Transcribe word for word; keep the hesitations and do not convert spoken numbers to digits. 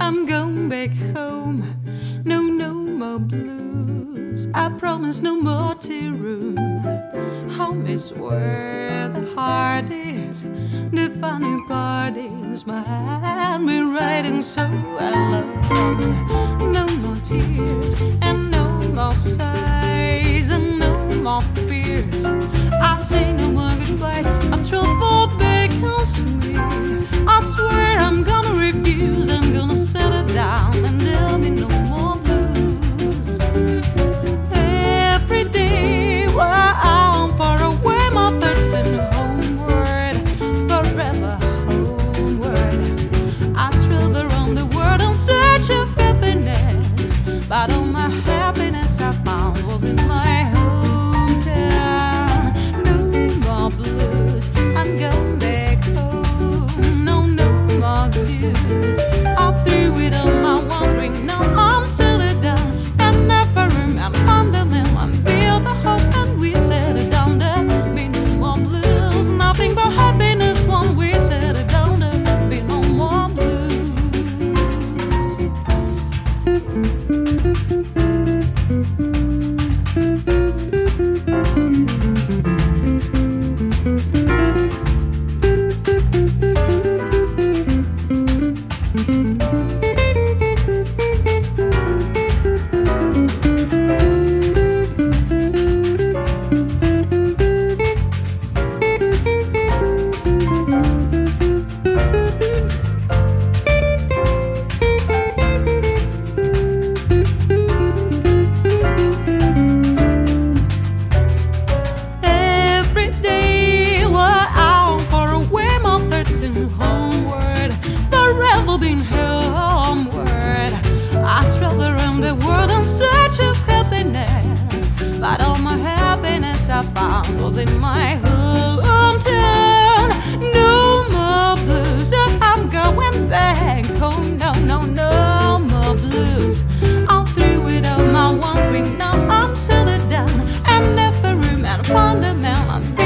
I'm going back home. No, no more blues. I promise no more tea room. Home is where the heart is, the funny part is my hand been writing so alone. No more tears and no more sighs and no more fears. I say no more goodbyes. I throw for back on sweet. I swear I'm gonna refuse. I'm gonna settle down and there'll be no more blues. Every day while I'm far away, my thirsting homeward, forever homeward. I travel around the world in search of happiness, but all my happiness I found was in my hometown. No more blues, I'm going back home. No, no more dues. I'm through with all my wandering. Now I'm settled down and never remember fundamental. I'm built the hope and we settle down. There be no more blues, nothing but happiness when we settle down. There be no more blues. Homeward, forever been homeward. I travel around the world in search of happiness, but all my happiness I found was in my hometown. No more blues, I'm going back home. No, no, no more blues. I'm through with all my wandering. Now I'm settled down and never remain fundamental.